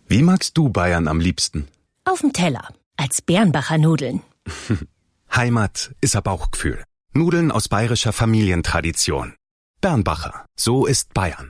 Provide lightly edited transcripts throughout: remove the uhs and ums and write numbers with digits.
Wie magst du Bayern am liebsten? Auf'm Teller, als Bernbacher Nudeln. Heimat ist ein Bauchgefühl. Nudeln aus bayerischer Familientradition. Bernbacher, so ist Bayern.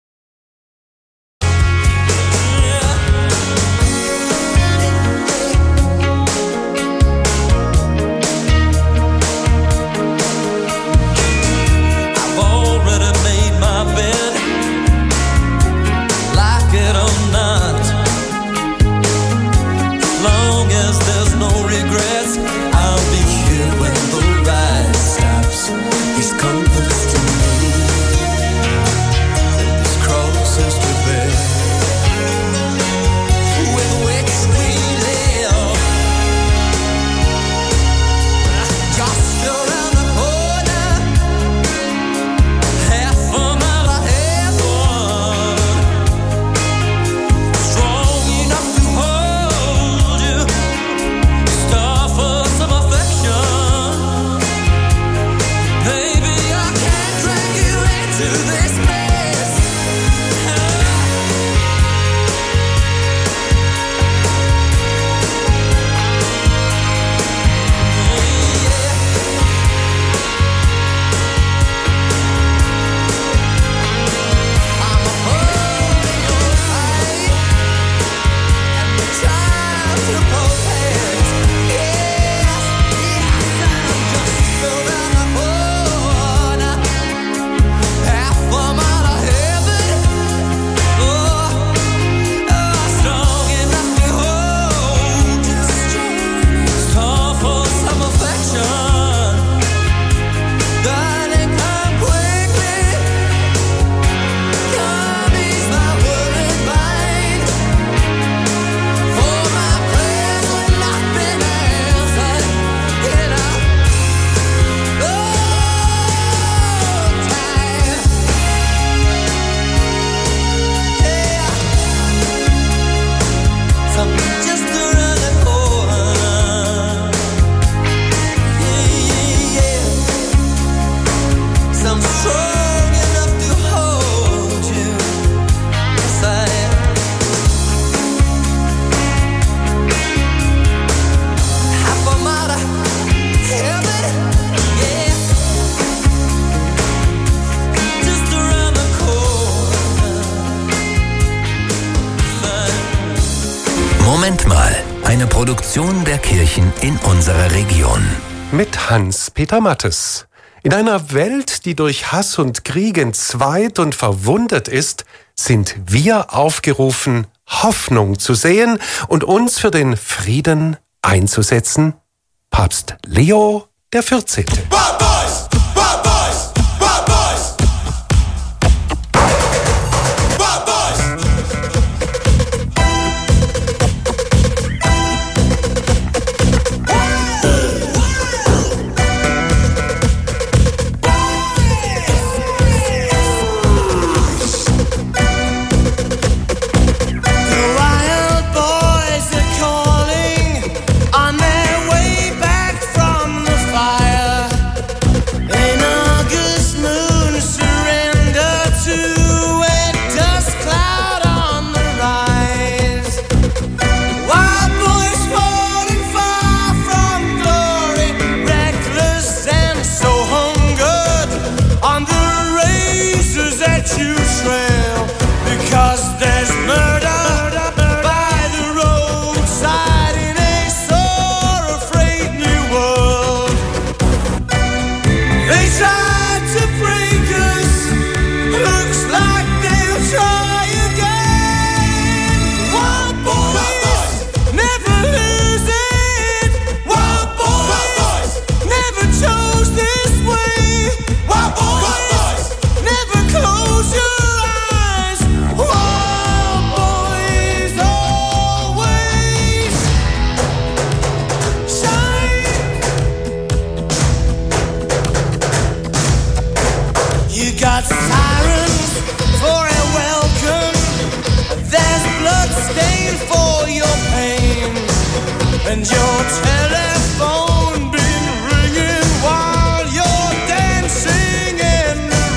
Moment mal, eine Produktion der Kirchen in unserer Region. Mit Hans-Peter Mattes. In einer Welt, die durch Hass und Krieg entzweit und verwundet ist, sind wir aufgerufen, Hoffnung zu sehen und uns für den Frieden einzusetzen. Papst Leo der 14.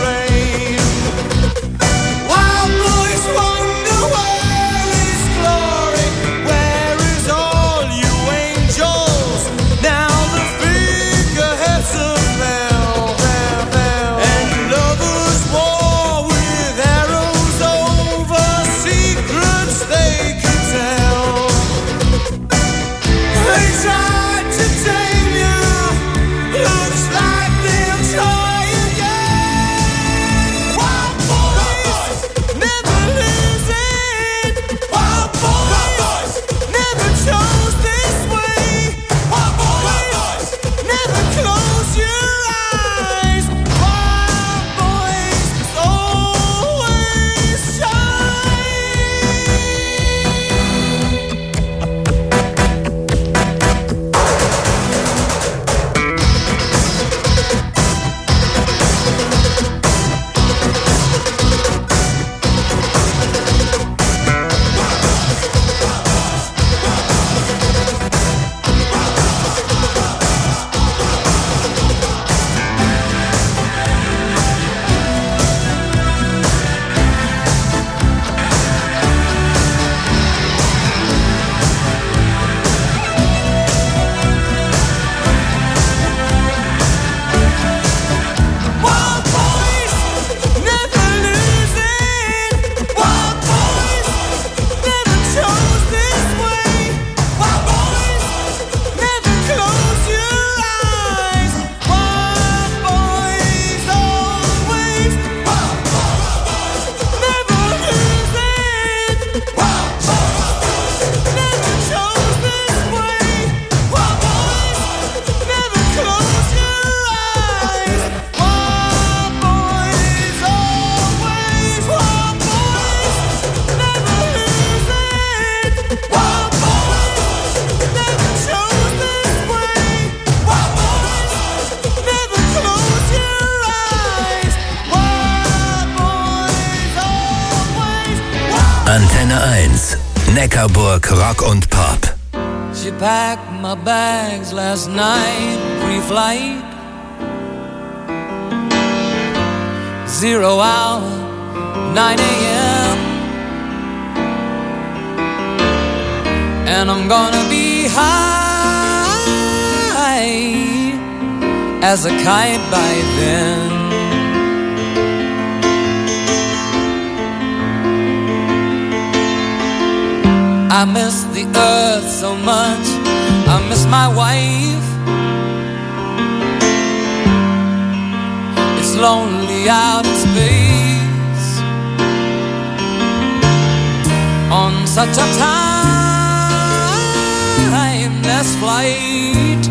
Wild boys wonder where is glory. Antenne 1, Neckarburg Rock und Pop. She packed my bags last night, pre-flight. 0 hour, 9 a.m. And I'm gonna be high as a kite by then. I miss the earth so much, I miss my wife. It's lonely out in space on such a timeless flight.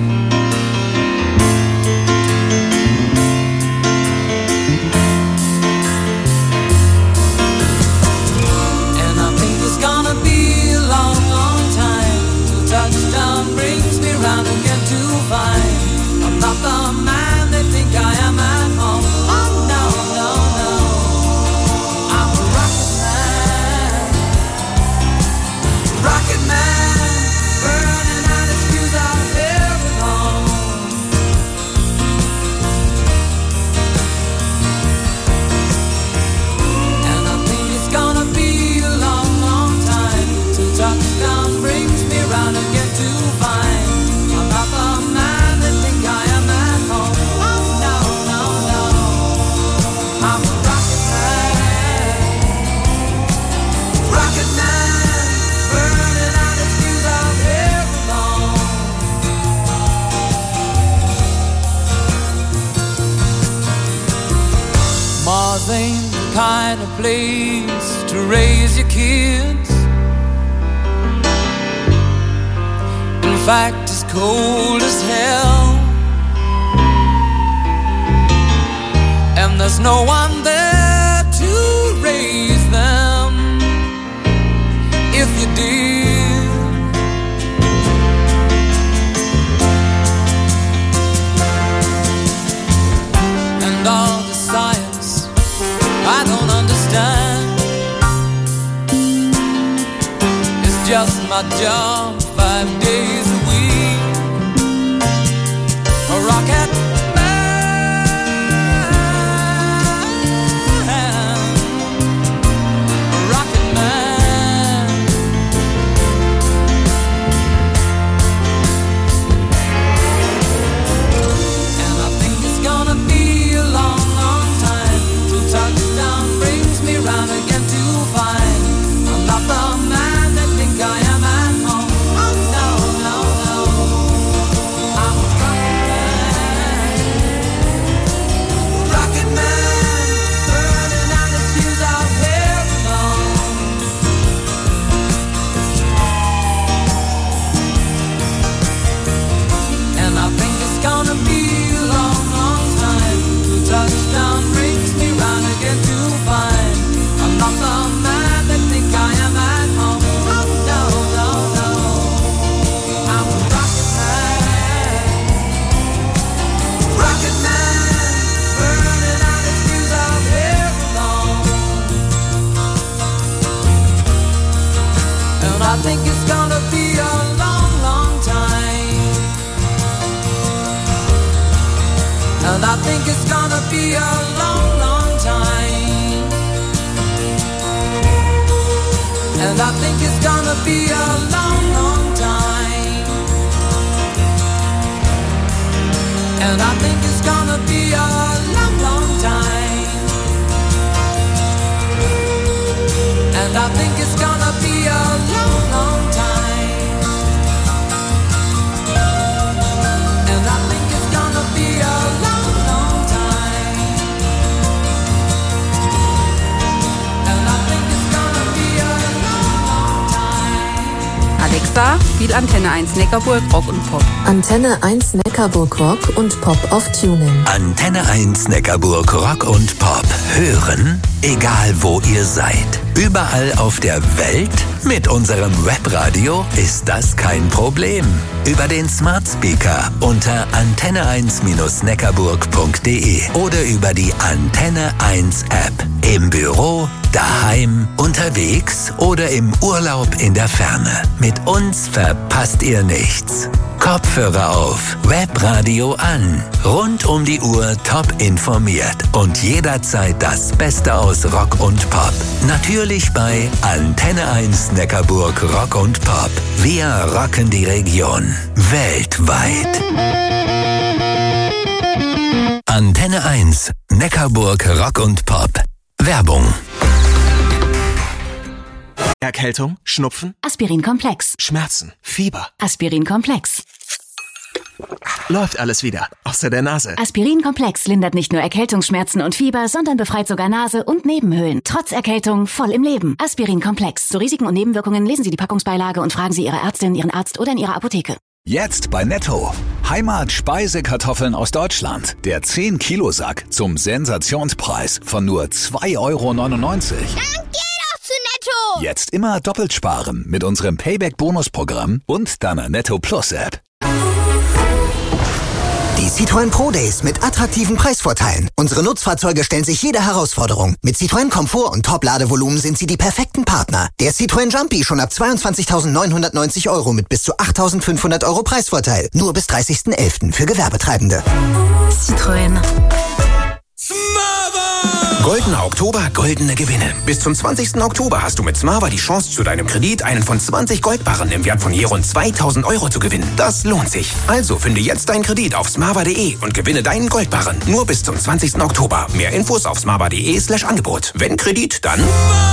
And I think it's gonna be a long, long time till touchdown brings me round again to find I'm not the man they think I am at home. Oh no, no, no, I'm a rocket man, burning out his fuse out here alone. And I think it's gonna be a long, long time till touchdown brings me round again to find I'm not the man they think I am at home. Oh no, no, no, I'm a rocket man, burning out his fuse out here alone. Mars ain't the kind of place to raise your kids. In fact, it's cold as hell, and there's no one there to raise them if you did. And all the science I don't understand, it's just my job 5 days a week. A rocket man, a rocket man. And I think it's gonna be a long, long time till touchdown brings me round again to find I'm not the man they think I am at home. Oh no, no, no, I'm a rocket man, burning out his fuse out here alone. And I think it's gonna be a long, long time till touchdown brings me round again to find I'm not the man they think I am at home. Oh no, no, no, I'm a rocket man, burning out his fuse out here alone. And I think it's gonna be a long, long time. And I think it's gonna be a long, long time. And I think it's gonna be a long, long time. And I think it's gonna be a long, long time. And I think it's gonna be a long, long time. And I think it's gonna be a long, long time. And I think it's gonna be a long, long time. Alexa, spiel Antenne 1 Neckarburg Rock und Pop. Antenne 1 Neckarburg Rock und Pop auf TuneIn. Antenne 1 Neckarburg Rock und Pop. Hören, egal wo ihr seid. Überall auf der Welt Mit unserem Webradio ist das kein Problem. Über den Smart Speaker unter antenne1-neckarburg.de oder über die Antenne 1 App. Im Büro, daheim, unterwegs oder im Urlaub in der Ferne. Mit uns verpasst ihr nichts. Kopfhörer auf, Webradio an. Rund um die Uhr top informiert und jederzeit das Beste aus Rock und Pop. Natürlich bei Antenne 1 Neckarburg Rock und Pop. Wir rocken die Region weltweit. Antenne 1 Neckarburg Rock und Pop. Werbung. Erkältung, Schnupfen, Aspirin-Komplex. Schmerzen, Fieber. Aspirin-Komplex. Läuft alles wieder, außer der Nase. Aspirin-Komplex lindert nicht nur Erkältungsschmerzen und Fieber, sondern befreit sogar Nase und Nebenhöhlen. Trotz Erkältung voll im Leben. Aspirin-Komplex. Zu Risiken und Nebenwirkungen lesen Sie die Packungsbeilage und fragen Sie Ihre Ärztin, Ihren Arzt oder in Ihrer Apotheke. Jetzt bei Netto. Heimat-Speisekartoffeln aus Deutschland. Der 10-Kilo-Sack zum Sensationspreis von nur 2,99 €. Dann geh doch zu Netto! Jetzt immer doppelt sparen mit unserem Payback-Bonusprogramm und deiner Netto Plus-App. Die Citroën Pro Days mit attraktiven Preisvorteilen. Unsere Nutzfahrzeuge stellen sich jeder Herausforderung. Mit Citroën Komfort und Top-Ladevolumen sind sie die perfekten Partner. Der Citroën Jumpy schon ab 22.990 € mit bis zu 8.500 € Preisvorteil. Nur bis 30.11. für Gewerbetreibende. Citroën. Goldener Oktober, goldene Gewinne. Bis zum 20. Oktober hast du mit Smava die Chance, zu deinem Kredit einen von 20 Goldbarren im Wert von je rund 2.000 € zu gewinnen. Das lohnt sich. Also finde jetzt deinen Kredit auf smava.de und gewinne deinen Goldbarren. Nur bis zum 20. Oktober. Mehr Infos auf smava.de/Angebot. Wenn Kredit, dann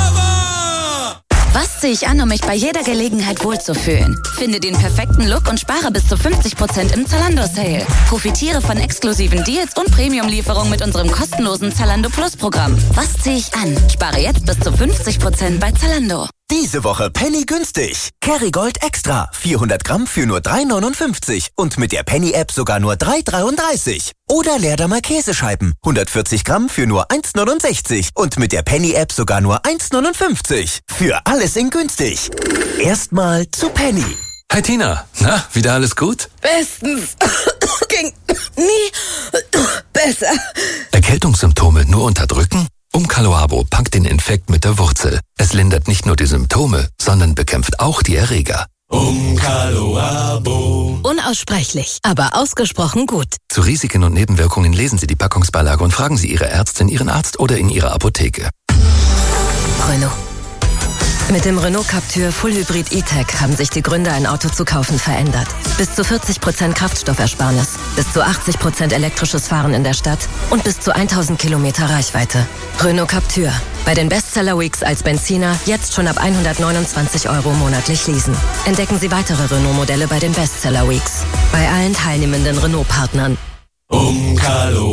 Was ziehe ich an, um mich bei jeder Gelegenheit wohlzufühlen? Finde den perfekten Look und spare bis zu 50% im Zalando-Sale. Profitiere von exklusiven Deals und Premium-Lieferungen mit unserem kostenlosen Zalando Plus-Programm. Was ziehe ich an? Spare jetzt bis zu 50% bei Zalando. Diese Woche Penny günstig. Kerrygold Extra. 400 Gramm für nur 3,59. Und mit der Penny-App sogar nur 3,33. Oder Leerdammer Käsescheiben. 140 Gramm für nur 1,69. Und mit der Penny-App sogar nur 1,59. Für alles in günstig. Erstmal zu Penny. Hi Tina, na, wieder alles gut? Bestens. Ging nie besser. Erkältungssymptome nur unterdrücken? Umcaloabo packt den Infekt mit der Wurzel. Es lindert nicht nur die Symptome, sondern bekämpft auch die Erreger. Umcaloabo. Unaussprechlich, aber ausgesprochen gut. Zu Risiken und Nebenwirkungen lesen Sie die Packungsbeilage und fragen Sie Ihre Ärztin, Ihren Arzt oder in Ihrer Apotheke. Renault. Mit dem Renault Captur Full Hybrid E-Tech haben sich die Gründe, ein Auto zu kaufen, verändert. Bis zu 40% Kraftstoffersparnis, bis zu 80% elektrisches Fahren in der Stadt und bis zu 1000 Kilometer Reichweite. Renault Captur. Bei den Bestseller Weeks als Benziner jetzt schon ab 129 € monatlich leasen. Entdecken Sie weitere Renault-Modelle bei den Bestseller Weeks. Bei allen teilnehmenden Renault-Partnern.